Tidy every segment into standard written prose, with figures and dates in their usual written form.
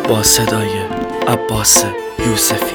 با صدای عباس یوسفی.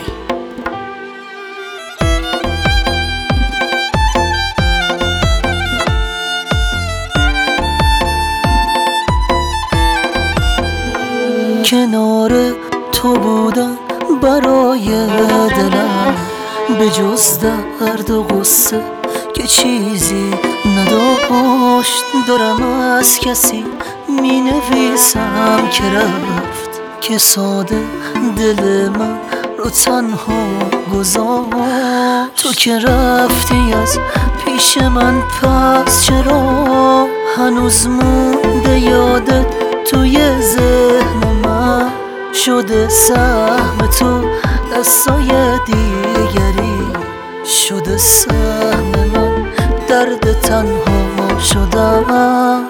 کنار تو بودم برای دلم، به جز درد و غصه که چیزی نداشت. دارم از کسی می نویسم که رفت، که ساده دل من رو تنها گذاشت. تو که رفتی از پیش من، پس چرا هنوز مونده یادت توی ذهن من؟ شده سهم تو دستای دیگری، شده سهم من درد تنها شدم.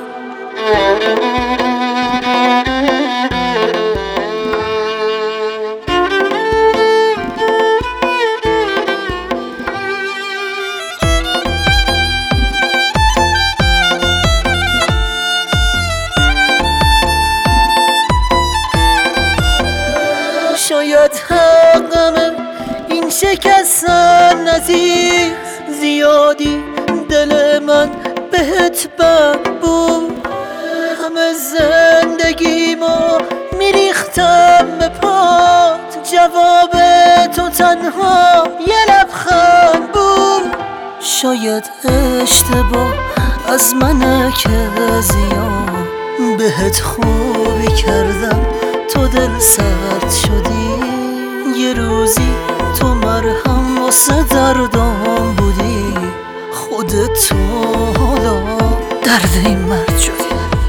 شاید حقمه این شکستن عزیز، زیادی دل من بهت بد بود. همه زندگیمو میریختم به پات، جواب تو تنها یه لبخند بود. شاید اشتباه از منه که زیاد بهت خوبی کردم، تو دل سرد شدی. یه روزی تو مرهم واسه دردام بودی، خودت تو حالا درد این مرد شدی.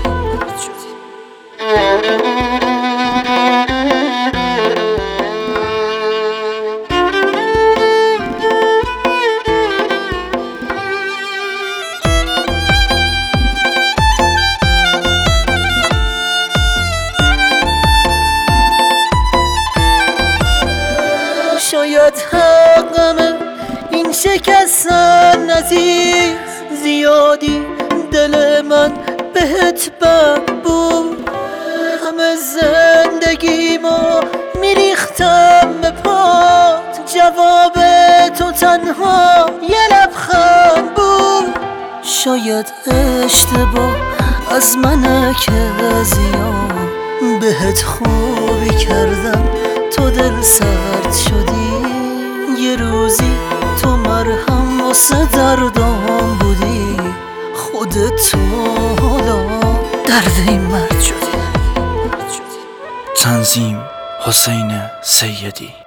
شاید حقمه این شکستن عزیز، زیادی دل من بهت بد بود. همه زندگیمو میریختم به پات، جواب تو تنها یه لبخند بود. شاید اشتباه از منه که زیاد بهت خوبی کردم، تو دل سرد شدی. یه روزی تو مرهم واسه دردام بودی، خودت تو حالا درد این مرد شدی. تنظیم حسین سیدی.